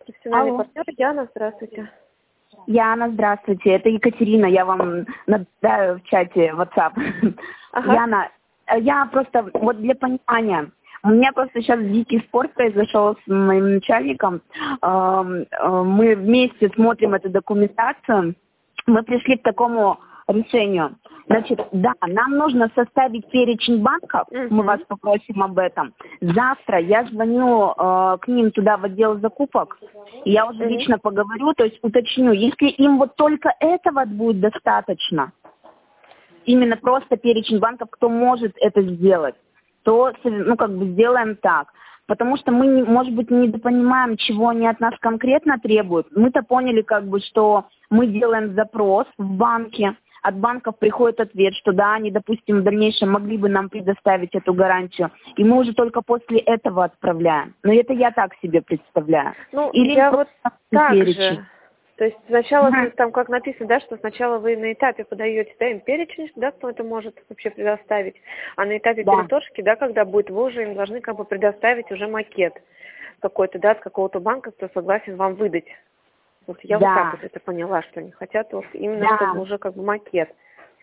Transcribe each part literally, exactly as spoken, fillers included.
Профессиональный Алло. партнер Яна, здравствуйте. Яна, здравствуйте. Это Екатерина, я вам написаю в чате WhatsApp. Ага. Яна, я просто, вот для понимания, у меня просто сейчас дикий спор произошел с моим начальником. Эм, э, Мы вместе смотрим эту документацию. Мы пришли к такому решению. Значит, да, нам нужно составить перечень банков, мы Мгм. вас попросим об этом. Завтра я звоню э, к ним туда в отдел закупок, и я уже Мгм. лично поговорю, то есть уточню, если им вот только этого будет достаточно, именно просто перечень банков, кто может это сделать, то, ну, как бы сделаем так. Потому что мы, не- может быть, недопонимаем, чего они от нас конкретно требуют. Мы-то поняли, как бы, что мы делаем запрос в банке, от банков приходит ответ, что да, они, допустим, в дальнейшем могли бы нам предоставить эту гарантию, и мы уже только после этого отправляем. Но это я так себе представляю. Ну, Или я вот просто так перечень. же. То есть сначала, Мгм. там как написано, да, что сначала вы на этапе подаете, да, им перечень, да, кто это может вообще предоставить, а на этапе Да. переторжки, да, когда будет, вы уже им должны как бы предоставить уже макет какой-то, да, от какого-то банка, кто согласен вам выдать. Вот я вот так Да. вот это поняла, что они хотят вот именно, Да. чтобы уже как бы макет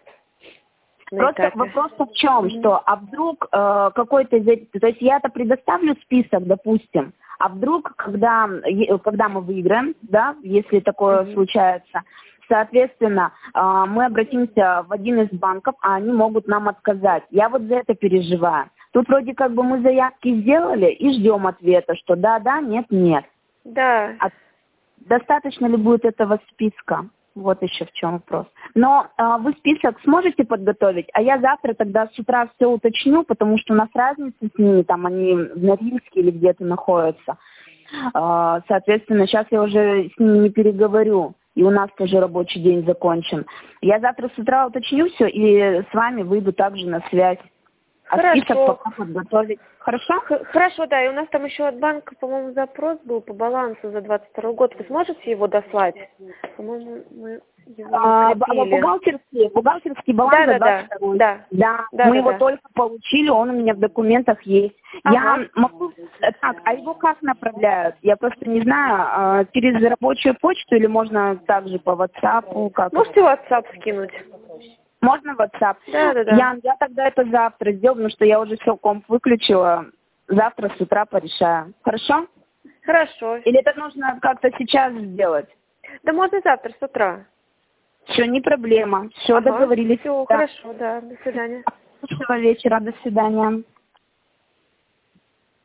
на Просто этапе. вопрос в чем, что а вдруг э, какой-то из этих, то есть я-то предоставлю список, допустим, а вдруг, когда, е- когда мы выиграем, да, если такое Мгм. случается, соответственно, э, мы обратимся в один из банков, а они могут нам отказать. Я вот за это переживаю. Тут вроде как бы мы заявки сделали и ждем ответа, что да-да, нет-нет. Да. А достаточно ли будет этого списка? Вот еще в чем вопрос. Но а, вы список сможете подготовить, а я завтра тогда с утра все уточню, потому что у нас разница с ними, там они в Норильске или где-то находятся. А, соответственно, сейчас я уже с ними не переговорю, и у нас тоже рабочий день закончен. Я завтра с утра уточню все и с вами выйду также на связь. А список Хорошо. пока подготовить. Хорошо? Х- Хорошо, да, и у нас там еще от банка, по-моему, запрос был по балансу за двадцать второй год. Вы сможете его дослать? По-моему, мы его А, не б- а закрепили. бухгалтерский, бухгалтерский баланс Да, за да, двадцать да, второй. да, Да, да, мы да, его да. только получили, он у меня в документах есть. Ага. Я могу... э, Так, а его как направляют? Я просто не знаю, а, через рабочую почту или можно также по WhatsApp? Как это? Можете WhatsApp скинуть? Можно WhatsApp? Да, да, да. Ян, я тогда это завтра сделаю, потому что я уже все комп выключила. Завтра с утра порешаю. Хорошо? Хорошо. Или это нужно как-то сейчас сделать? Да можно завтра с утра. Все, не проблема. Все, Ага. договорились. Все, Да. хорошо, да. До свидания. Хорошего вечера, до свидания.